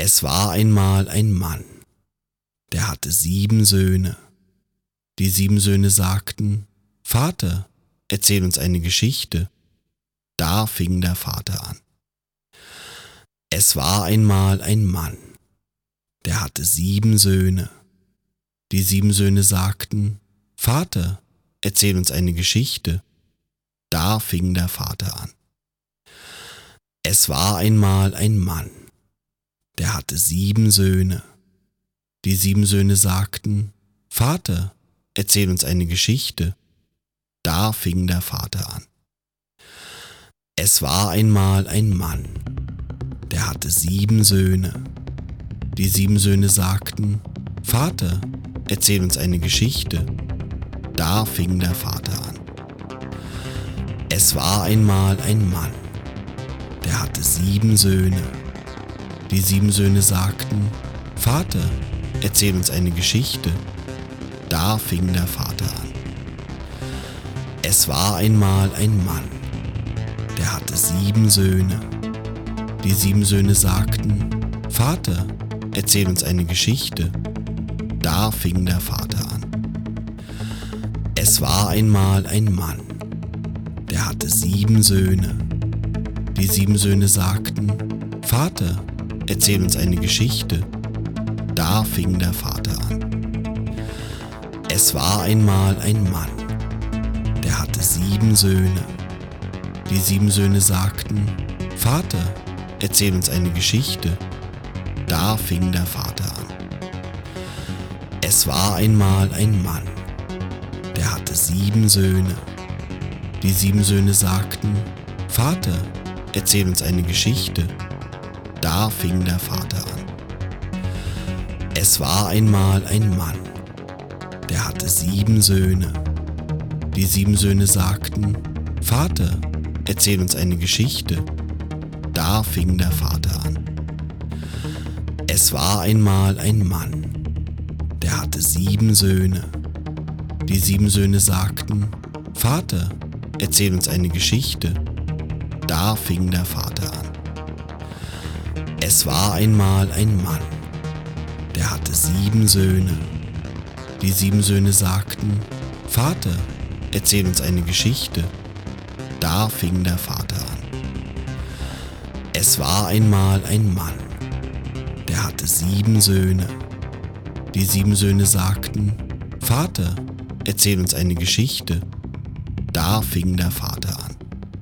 Es war einmal ein Mann, der hatte 7 Söhne. Die 7 Söhne sagten: Vater, erzähl uns eine Geschichte. Da fing der Vater an. Es war einmal ein Mann, der hatte 7 Söhne. Die 7 Söhne sagten: Vater, erzähl uns eine Geschichte. Da fing der Vater an. Es war einmal ein Mann, der hatte 7 Söhne. Die 7 Söhne sagten: Vater, erzähl uns eine Geschichte. Da fing der Vater an. Es war einmal ein Mann, der hatte 7 Söhne. Die 7 Söhne sagten: Vater, erzähl uns eine Geschichte. Da fing der Vater an. Es war einmal ein Mann, der hatte 7 Söhne. Die 7 Söhne sagten: Vater, erzähl uns eine Geschichte. Da fing der Vater an. Es war einmal ein Mann, der hatte 7 Söhne. Die 7 Söhne sagten: Vater, erzähl uns eine Geschichte. Da fing der Vater an. Es war einmal ein Mann, der hatte 7 Söhne. Die 7 Söhne sagten: Vater, erzähl uns eine Geschichte. Da fing der Vater an. Es war einmal ein Mann, der hatte 7 Söhne. Die 7 Söhne sagten: Vater, erzähl uns eine Geschichte. Da fing der Vater an. Es war einmal ein Mann, der hatte 7 Söhne. Die 7 Söhne sagten: Vater, erzähl uns eine Geschichte. Da fing der Vater an. Es war einmal ein Mann, der hatte 7 Söhne. Die 7 Söhne sagten: Vater, erzähl uns eine Geschichte. Da fing der Vater an. Es war einmal ein Mann, der hatte 7 Söhne. Die 7 Söhne sagten: Vater, erzähl uns eine Geschichte. Da fing der Vater an. Es war einmal ein Mann, der hatte 7 Söhne. Die 7 Söhne sagten: Vater, erzähl uns eine Geschichte. Da fing der Vater an. Es war einmal ein Mann, der hatte 7 Söhne. Die 7 Söhne sagten: Vater, erzähl uns eine Geschichte. Da fing der Vater an.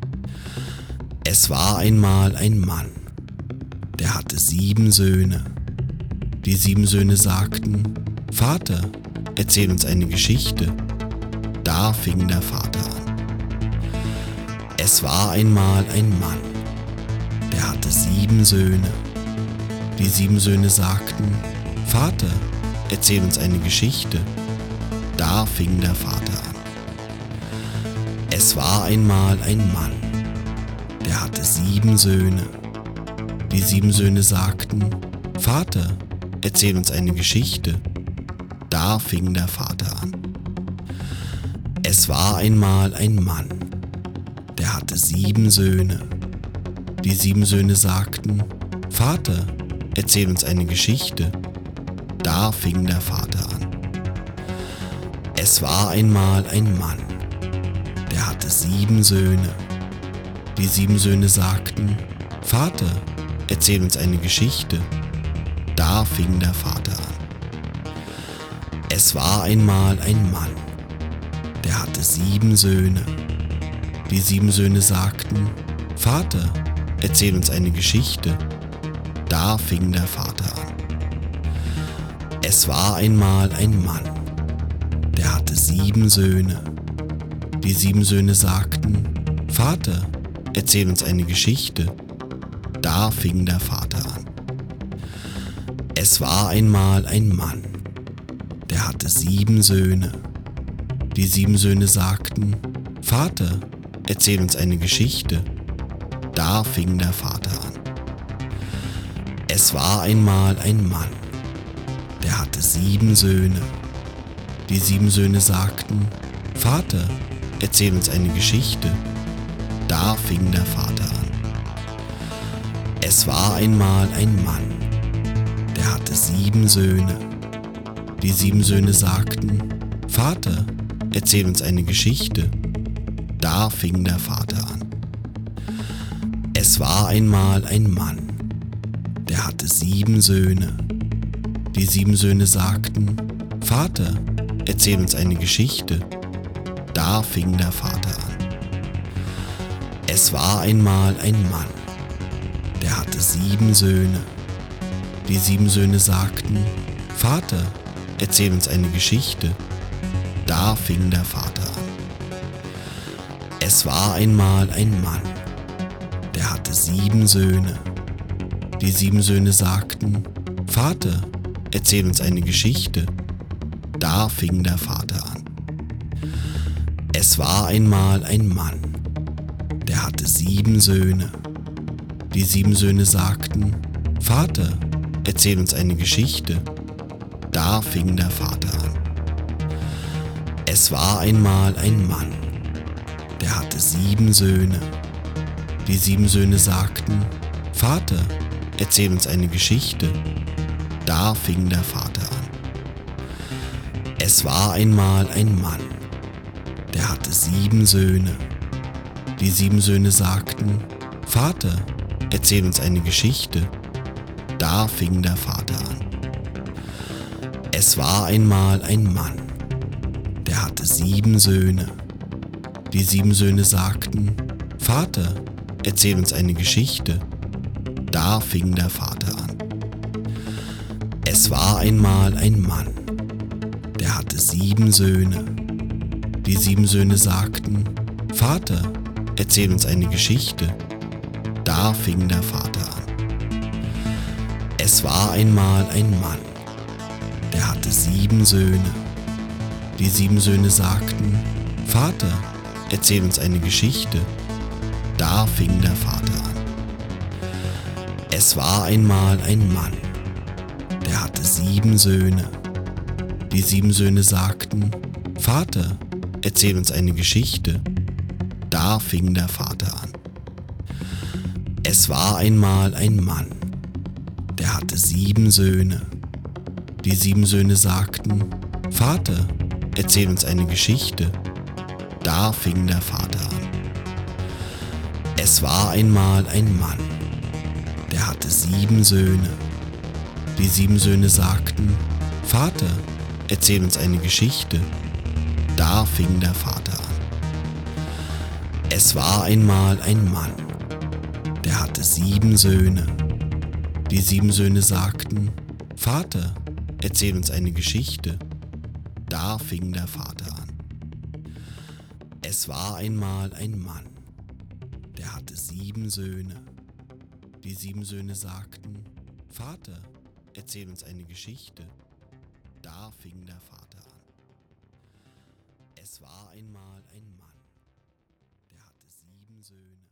Es war einmal ein Mann, der hatte 7 Söhne. Die 7 Söhne sagten: Vater, erzähl uns eine Geschichte. Da fing der Vater an. Es war einmal ein Mann, der hatte 7 Söhne. Die 7 Söhne sagten: Vater, erzähl uns eine Geschichte. Da fing der Vater an. Es war einmal ein Mann, der hatte 7 Söhne. Die 7 Söhne sagten: Vater, erzähl uns eine Geschichte. Da fing der Vater an. Es war einmal ein Mann, der hatte 7 Söhne. Die 7 Söhne sagten: Vater, erzähl uns eine Geschichte. Da fing der Vater an. Es war einmal ein Mann, der hatte 7 Söhne. Die 7 Söhne sagten: Vater, erzähl uns eine Geschichte. Da fing der Vater an. Es war einmal ein Mann, der hatte 7 Söhne. Die 7 Söhne sagten: Vater, erzähl uns eine Geschichte. Da fing der Vater an. Es war einmal ein Mann, der hatte 7 Söhne. Die 7 Söhne sagten: Vater, erzähl uns eine Geschichte. Da fing der Vater an. Es war einmal ein Mann, der hatte 7 Söhne. Die 7 Söhne sagten: Vater, erzähl uns eine Geschichte. Da fing der Vater an. Es war einmal ein Mann, der hatte 7 Söhne. Die 7 Söhne sagten: Vater, erzähl uns eine Geschichte. Da fing der Vater an. Es war einmal ein Mann, der hatte 7 Söhne. Die 7 Söhne sagten: Vater, erzähl uns eine Geschichte. Da fing der Vater an. Es war einmal ein Mann, der hatte 7 Söhne. Die 7 Söhne sagten: Vater, erzähl uns eine Geschichte. Da fing der Vater an. Es war einmal ein Mann, der hatte 7 Söhne. Die 7 Söhne sagten: Vater, erzähl uns eine Geschichte. Da fing der Vater an. Es war einmal ein Mann, der hatte 7 Söhne. Die 7 Söhne sagten: Vater, erzähl uns eine Geschichte. Da fing der Vater an. Es war einmal ein Mann, der hatte 7 Söhne. Die 7 Söhne sagten: Vater, erzähl uns eine Geschichte. Da fing der Vater an. Es war einmal ein Mann, der hatte 7 Söhne. Die 7 Söhne sagten: Vater, erzähl uns eine Geschichte. Da fing der Vater an. Es war einmal ein Mann, der hatte 7 Söhne. Die 7 Söhne sagten: Vater, erzähl uns eine Geschichte. Da fing der Vater an. Es war einmal ein Mann, der hatte 7 Söhne. Die 7 Söhne sagten: Vater, erzähl uns eine Geschichte. Da fing der Vater an. Es war einmal ein Mann, der hatte 7 Söhne. Die 7 Söhne sagten: Vater, erzähl uns eine Geschichte. Da fing der Vater an. Es war einmal ein Mann, der hatte 7 Söhne. Die 7 Söhne sagten: Vater, erzähl uns eine Geschichte. Da fing der Vater an. Es war einmal ein Mann, der hatte 7 Söhne. Die 7 Söhne sagten: Vater, erzähl uns eine Geschichte. Da fing der Vater an. Es war einmal ein Mann, der hatte 7 Söhne. Die 7 Söhne sagten: Vater, erzähl uns eine Geschichte. Da fing der Vater an. Es war einmal ein Mann, der hatte 7 Söhne. Die 7 Söhne sagten: Vater, erzähl uns eine Geschichte. Da fing der Vater an. Es war einmal ein Mann, der hatte 7 Söhne. Die 7 Söhne sagten: Vater, erzähl uns eine Geschichte. Da fing der Vater an. Es war einmal ein Mann, der hatte 7 Söhne. Die 7 Söhne sagten: Vater, erzähl uns eine Geschichte. Da fing der Vater an. Es war einmal ein Mann, der hatte 7 Söhne.